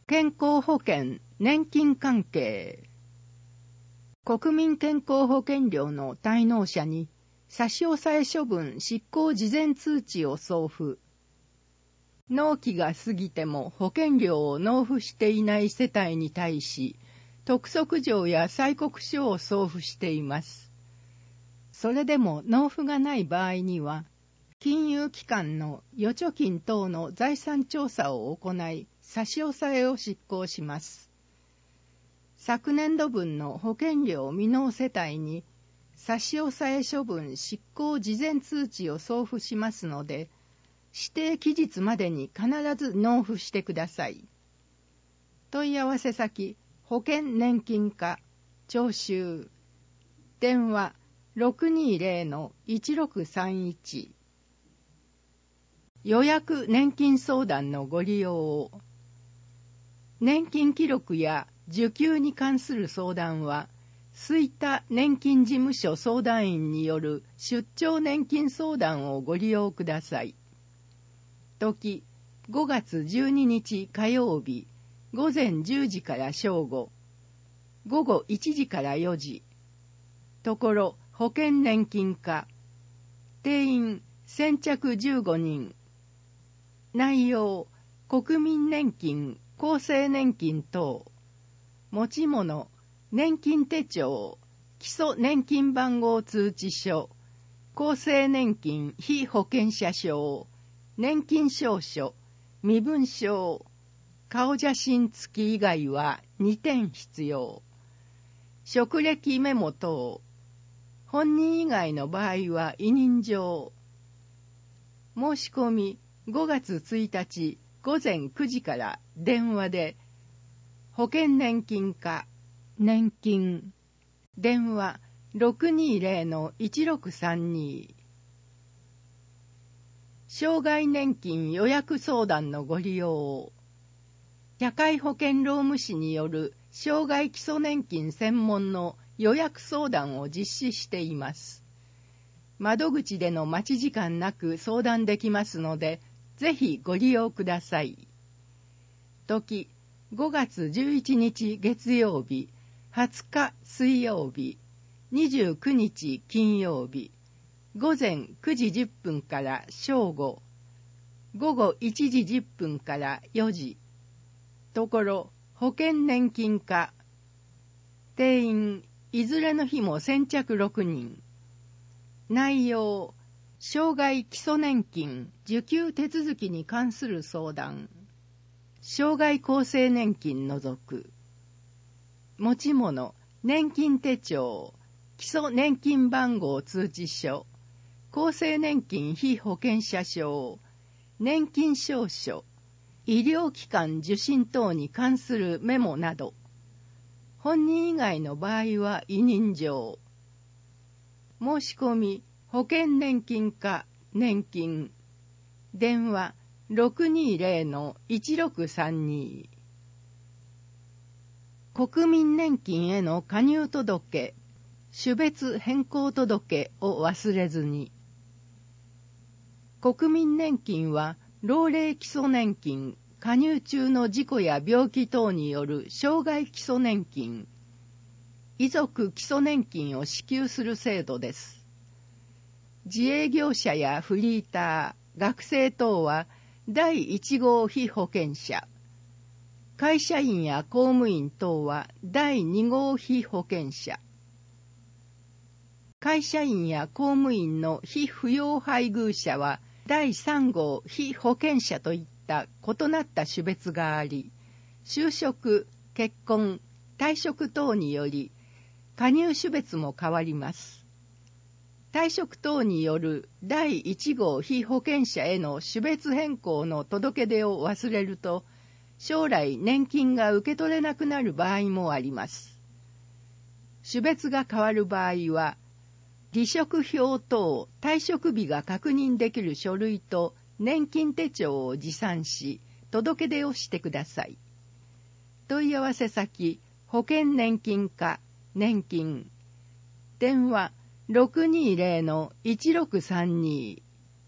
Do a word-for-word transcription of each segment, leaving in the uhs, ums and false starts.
健康保険、年金関係。国民健康保険料の滞納者に差し押さえ処分執行事前通知を送付。納期が過ぎても保険料を納付していない世帯に対し、督促状や催告書を送付しています。それでも納付がない場合には、金融機関の預貯金等の財産調査を行い、差し押さえを執行します。昨年度分の保険料未納世帯に、差し押さえ処分執行事前通知を送付しますので、指定期日までに必ず納付してください。問い合わせ先、保険年金課、徴収。電話 ろくにーぜろのいちろくさんいち。予約年金相談のご利用を。年金記録や受給に関する相談は、吹田年金事務所相談員による出張年金相談をご利用ください。時、ごがつじゅうににち火曜日、ごぜんじゅうじから正午、ごごいちじからよじ。ところ、保険年金課。定員、先着じゅうごにん。内容、国民年金、厚生年金等。持ち物、年金手帳、基礎年金番号通知書、厚生年金被保険者証、年金証書、身分証、顔写真付き以外はにてん必要。職歴メモ等、本人以外の場合は委任状。申し込みごがつついたちごぜんくじから電話で、保険年金課、年金、電話 ろくにーぜろのいちろくさんに。障害年金予約相談のご利用を。社会保険労務士による障害基礎年金専門の予約相談を実施しています。窓口での待ち時間なく相談できますので、ぜひご利用ください。時、ごがつじゅういちにち月曜日、はつか水曜日、にじゅうくにち金曜日、ごぜんくじじゅっぷんから正午、ごごいちじじゅっぷんからよじ。ところ、保険年金課。定員、いずれの日も先着ろくにん。内容、障害基礎年金受給手続きに関する相談。障害厚生年金除く。持ち物、年金手帳、基礎年金番号通知書、厚生年金被保険者証、年金証書、医療機関受診等に関するメモなど。本人以外の場合は委任状。申し込み、保険年金課、年金。電話 ろくにーぜろのいちろくさんに。国民年金への加入届、種別変更届を忘れずに。国民年金は、老齢基礎年金、加入中の事故や病気等による障害基礎年金、遺族基礎年金を支給する制度です。自営業者やフリーター、学生等はだいいち号被保険者、会社員や公務員等はだいに号被保険者、会社員や公務員の被扶養配偶者はだいさん号被保険者といった異なった種別があり、就職、結婚、退職等により加入種別も変わります。退職等によるだいいち号被保険者への種別変更の届け出を忘れると、将来年金が受け取れなくなる場合もあります。種別が変わる場合は、離職票等退職日が確認できる書類と年金手帳を持参し、届け出をしてください。問い合わせ先、保険年金課、年金。電話 ろくにーぜろのいちろくさんに。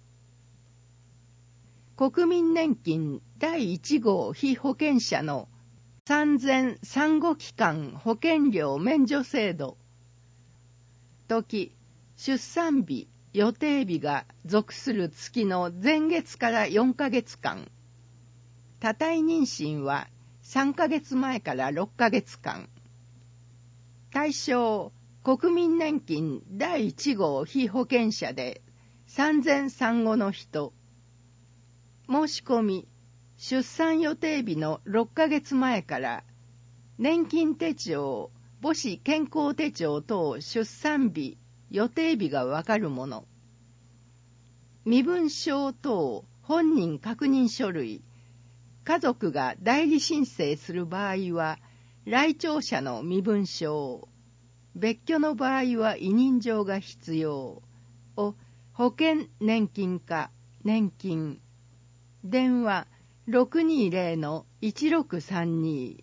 国民年金だいいち号被保険者の産前産後期間保険料免除制度。時、出産日、予定日が属する月の前月からよんかげつかん。多胎妊娠はさんかげつまえからろっかげつかん。対象、国民年金だいいち号被保険者で産前産後の人。申し込み、出産予定日のろっかげつまえから年金手帳、母子健康手帳等出産日、予定日がわかるもの。身分証等本人確認書類、家族が代理申請する場合は来庁者の身分証、別居の場合は委任状が必要を保険年金課年金。電話 ろくにーぜろのいちろくさんに。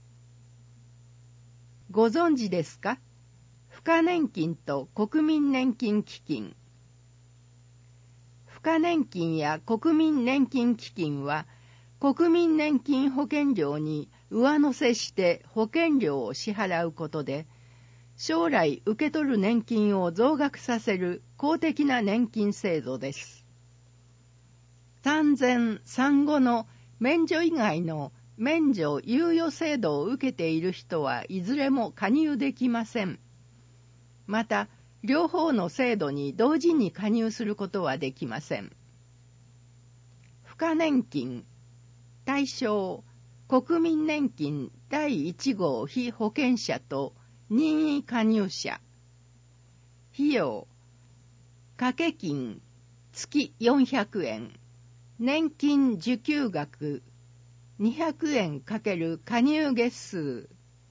ご存知ですか？付加年金と国民年金基金。付加年金や国民年金基金は国民年金保険料に上乗せして保険料を支払うことで将来受け取る年金を増額させる公的な年金制度です。産前産後の免除以外の免除猶予制度を受けている人はいずれも加入できません。また、両方の制度に同時に加入することはできません。付加年金。対象、国民年金だいいち号被保険者と任意加入者。費用、掛け金、月よんひゃくえん。年金受給額、にひゃくえん×加入月数。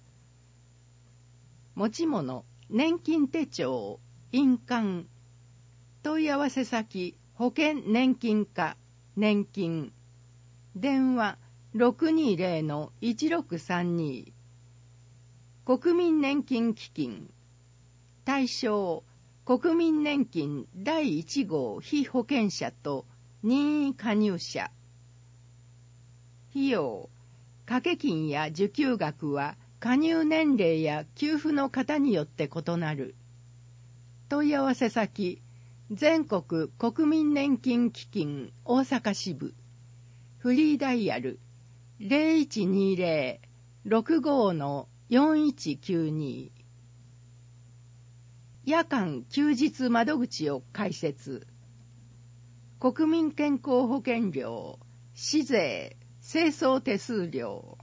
持ち物、年金手帳、印鑑。問い合わせ先、保険年金課、年金。電話 ろくにーぜろのいちろくさんに。国民年金基金。対象、国民年金だいいち号被保険者と任意加入者。費用、掛け金や受給額は加入年齢や給付の方によって異なる。問い合わせ先、全国国民年金基金大阪支部。フリーダイヤル ゼロいちにーぜろ ろくごーのよんいちきゅうに。夜間休日窓口を開設。国民健康保険料、市税、清掃手数料。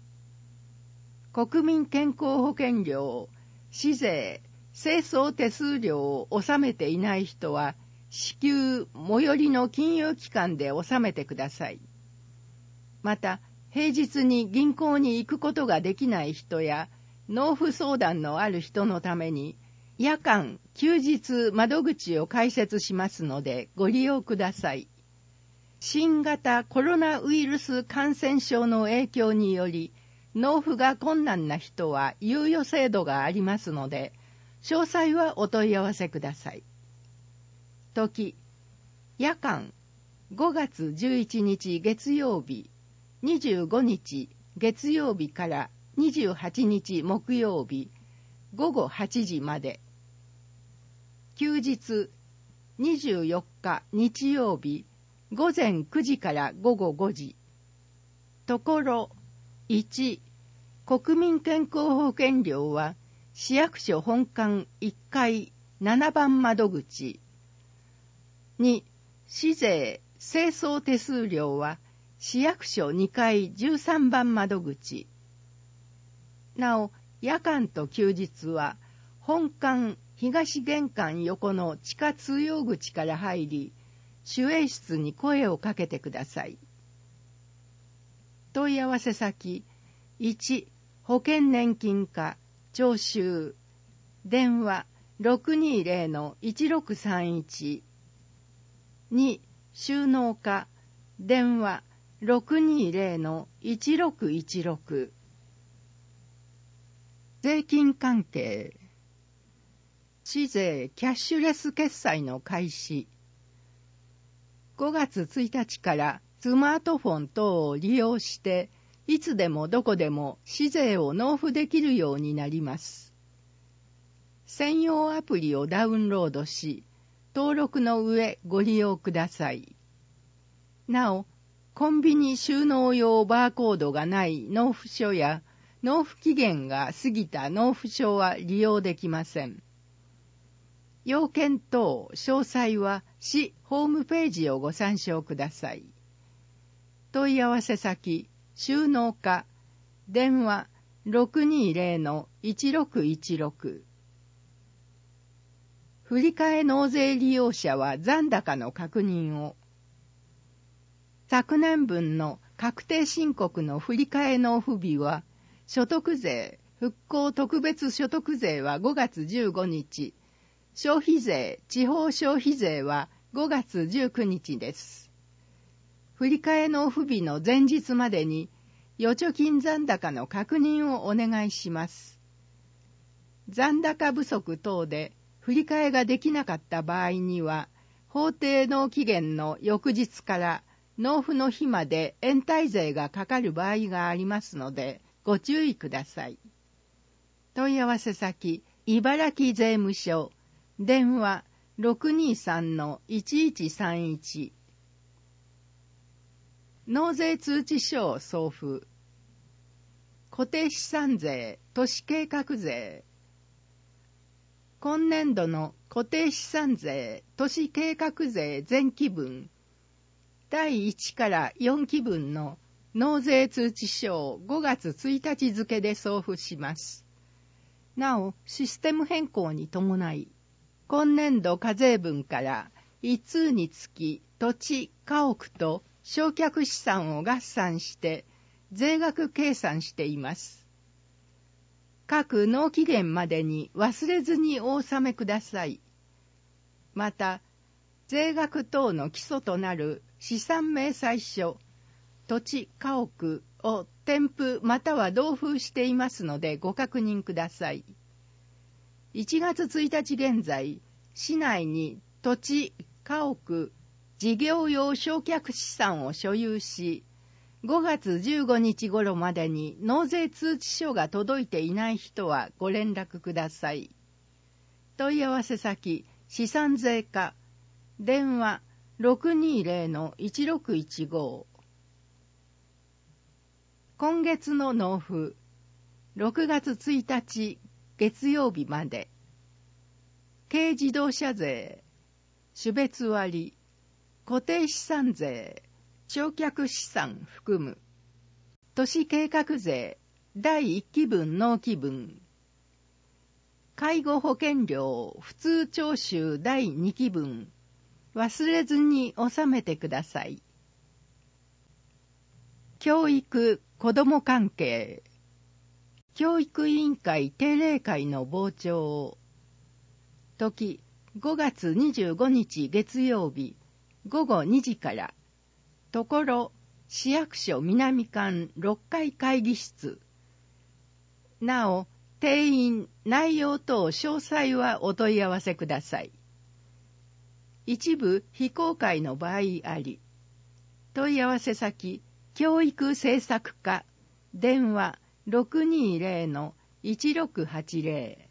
国民健康保険料、市税、清掃手数料を納めていない人は、至急最寄りの金融機関で納めてください。また、平日に銀行に行くことができない人や、納付相談のある人のために、夜間、休日窓口を開設しますのでご利用ください。新型コロナウイルス感染症の影響により、納付が困難な人は猶予制度がありますので、詳細はお問い合わせください。時、夜間、ごがつじゅういちにち月曜日、にじゅうごにち月曜日からにじゅうはちにち木曜日、ごごはちじまで。休日、にじゅうよっか日曜日、ごぜんくじからごごごじ。ところ、いち、国民健康保険料は、市役所本館いっかいななばん窓口。に、市税、清掃手数料は、市役所にかいじゅうさんばん窓口。なお、夜間と休日は、本館東玄関横の地下通用口から入り、守衛室に声をかけてください。問い合わせ先、いち、保険年金課、徴収。電話 ろくにーぜろのいちろくさんいち。に、収納課。電話 ろくにーぜろのいちろくいちろく。税金関係。市税キャッシュレス決済の開始。ごがつついたちからスマートフォン等を利用していつでもどこでも市税を納付できるようになります。専用アプリをダウンロードし、登録の上ご利用ください。なお、コンビニ収納用バーコードがない納付書や納付期限が過ぎた納付書は利用できません。要件等詳細は市ホームページをご参照ください。問い合わせ先、収納課、電話 ろくにーぜろ いちろくいちろく。振替納税利用者は残高の確認を。昨年分の確定申告の振替納付日は、所得税、復興特別所得税はごがつじゅうごにち、消費税、地方消費税はごがつじゅうくにちです。振替納付日の前日までに、預貯金残高の確認をお願いします。残高不足等で振り替えができなかった場合には、法定納期限の翌日から納付の日まで延滞税がかかる場合がありますので、ご注意ください。問い合わせ先、茨城税務署、電話 ろくにーさんのいちいちさんいち。納税通知書を送付。固定資産税、都市計画税。今年度の固定資産税、都市計画税前期分、だいいちからよんき分の納税通知書をごがつついたち付で送付します。なお、システム変更に伴い、今年度課税分から一通につき土地、家屋と償却資産を合算して税額計算しています。各納期限までに忘れずにお納めください。また、税額等の基礎となる資産明細書、土地、家屋を添付または同封していますのでご確認ください。いちがつついたち現在、市内に土地、家屋、事業用償却資産を所有し、ごがつじゅうごにち頃までに納税通知書が届いていない人はご連絡ください。問い合わせ先、資産税課、電話 ろくにーぜろのいちろくいちご。今月の納付、ろくがつついたち月曜日まで。軽自動車税、種別割、固定資産税、償却資産含む、都市計画税、だいいっき分納期分、介護保険料普通徴収だいにき分、忘れずに納めてください。教育・子ども関係、教育委員会定例会の傍聴、時ごがつにじゅうごにち月曜日ごごにじから、ところ市役所南館ろっかい会議室。なお、定員、内容等詳細はお問い合わせください。一部非公開の場合あり、問い合わせ先、教育政策課、電話 ろくにーぜろのいちろくはちぜろ。